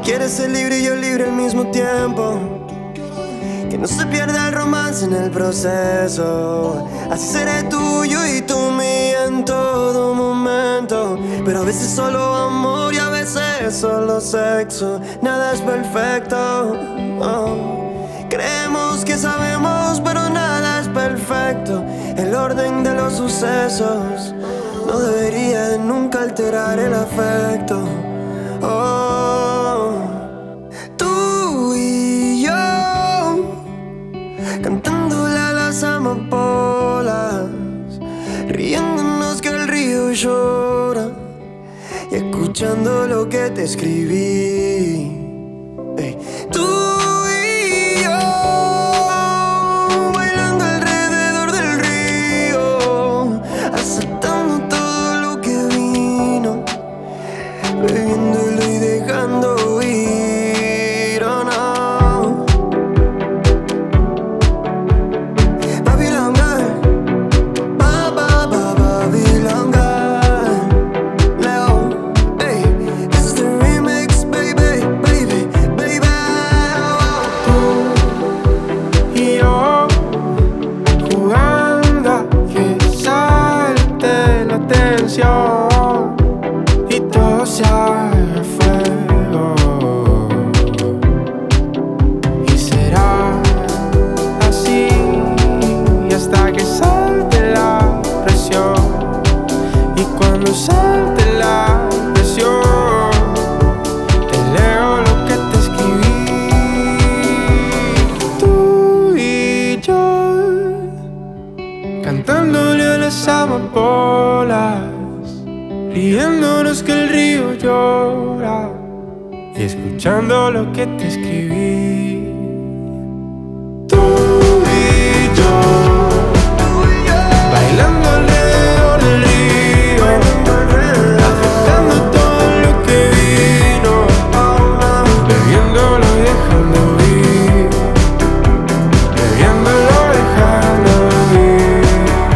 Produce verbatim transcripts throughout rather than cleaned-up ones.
Quieres ser libre y yo libre al mismo tiempo. Que no se pierda el romance en el proceso. Así seré tuyo y tú mía en todo momento. Pero a veces solo amor y a veces solo sexo. Nada es perfecto, oh. Creemos que sabemos, pero nada es perfecto. El orden de los sucesos no debería de nunca alterar el afecto, oh. Tú y yo cantándole a las amapolas, riéndonos que el río llora y escuchando lo que te escribí. Ey. Tú y yo bailando alrededor del río, aceptando todo lo que vino, bebiéndolo y dejando ir, oh no. Babylon Girl, ba ba ba Babylon Girl, Leo, hey, this is the remix, baby, baby, baby, oh. Tú y yo jugando a que salte la tensión y todo se haga fuego. Y será así hasta que salte la presión. Y cuando salte la presión, te leo lo que te escribí. Tú y yo cantándole a las amapolas, riéndonos que el río llora y escuchando lo que te escribí. Tú y yo bailando alrededor del río, aceptando todo lo que vino, bebiéndolo y dejando ir, bebiéndolo y dejando ir,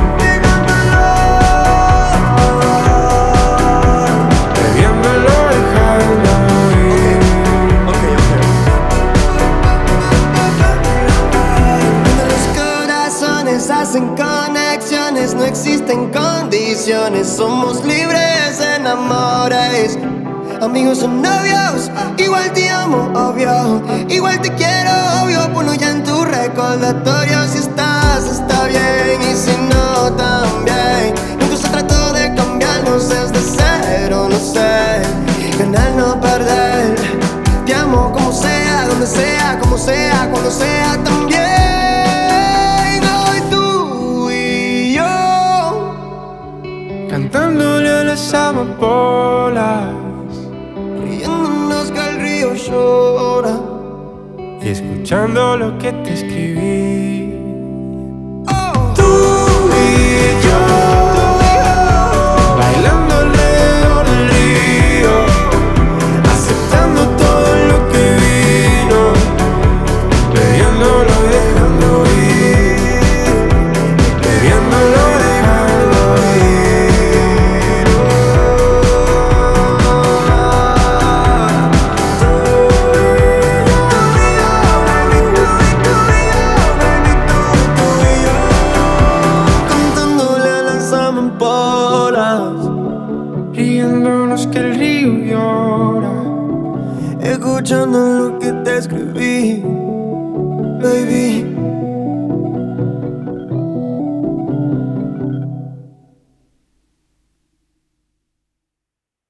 bebiéndolo y dejando ir. Okay, okay. Cuando los corazones hacen conexiones, no existen condiciones. Somos libres en amores, amigos o novios. Igual te amo, obvio. Igual te quiero, obvio. Ponlo ya en tu recordatorio. Si estás, está bien. Y si no, también. Nunca se trató de cambiarnos desde cero, no sé. Ganar, no perder. Te amo como sea, donde sea, como sea, cuando sea también. Hoy tú y yo Cantándole a las amapolas riéndonos que el río llora, y escuchando lo que te escribí. oh. Tú y yo bailando alrededor del río, aceptando todo lo que vino, bebiéndolo y dejando ir, bebiéndolo y dejando ir. Cantándole a las amapolas, Riéndonos que el río llora, escuchando lo que te escribí, baby.